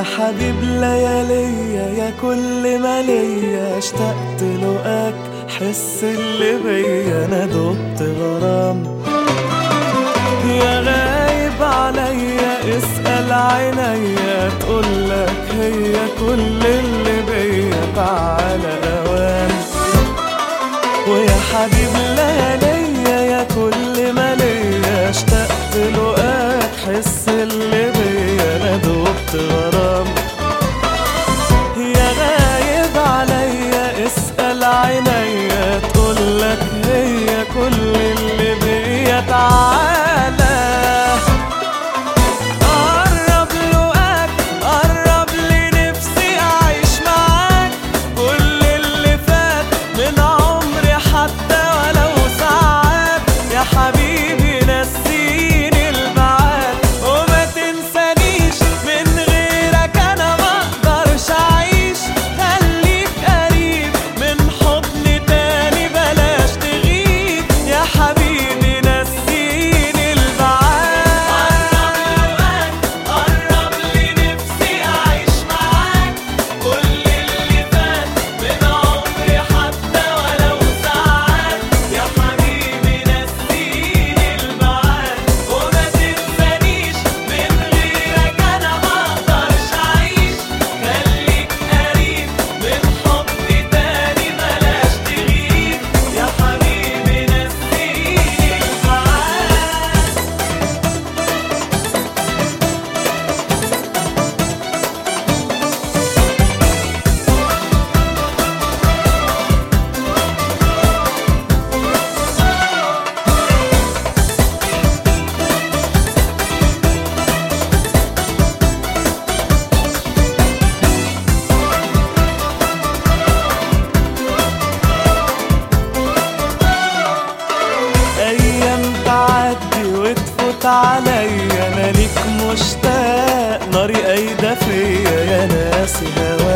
حبيب لياليا يا كل ما ليا اشتقت لقاك حس اللي بيا انا دقت غرام. يا غايب عليا اسأل عينيا تقولك هي كل اللي بيا تعالى اوام. ويا حبيب لياليا يا كل ما ليا اشتقت لقاك حس اللي بيا انا دقت غرام. يا غايب عليا اسأل عينيا تقولك هي كل اللي بيا تعالى قرب لقاك قرب لي نفسي اعيش معاك كل اللي فات من عمري حتى ولو ساعات. يا حبيبي نسيني البعاد وما تنسانيش من غيرك انا ما اقدرش اعيش. خليك قريب من حضني تاني بلاش تغيب. يا حبيبي نسيني البعاد قرب لي نفسي اعيش معاك كل اللي فات من عمري حتى ولو ساعات. يا حبيبي نسيني البعاد وما تنسانيش من غيرك انا ما اقدرش اعيش. خليك قريب من حضني تاني بلاش تغيب. يا حبيبي نسيني البعاد. ايام تعدي وتفوت عليا انا ليك مشتاق ناري قايده فيا يا ناسي هواك.